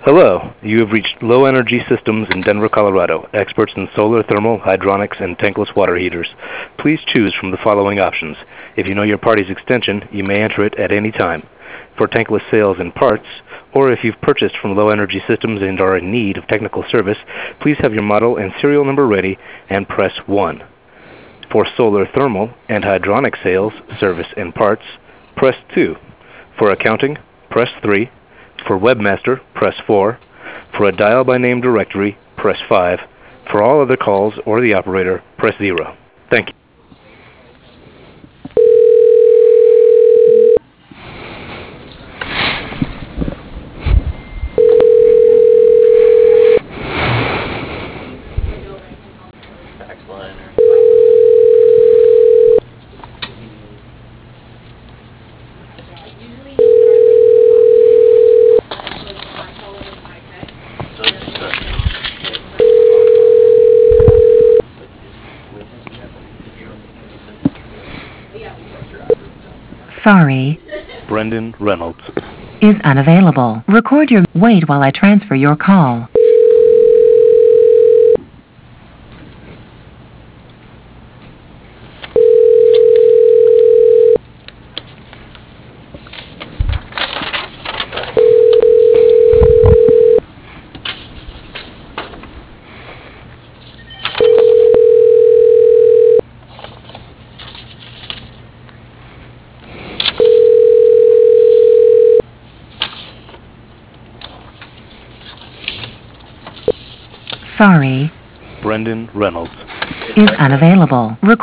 Hello, you have reached Low Energy Systems in Denver, Colorado, experts in solar, thermal, hydronics, and tankless water heaters. Please choose from the following options. If you know your party's extension, you may enter it at any time. For tankless sales and parts, or if you've purchased from Low Energy Systems and are in need of technical service, please have your model and serial number ready and press 1. For solar, thermal, and hydronic sales, service, and parts, press 2. For accounting, press 3. For Webmaster, press 4. For a dial-by-name directory, press 5. For all other calls or the operator, press 0. Thank you. Sorry, Brendan Reynolds. is unavailable. Record your... Wait while I transfer your call. Sorry, Brendan Reynolds. is unavailable.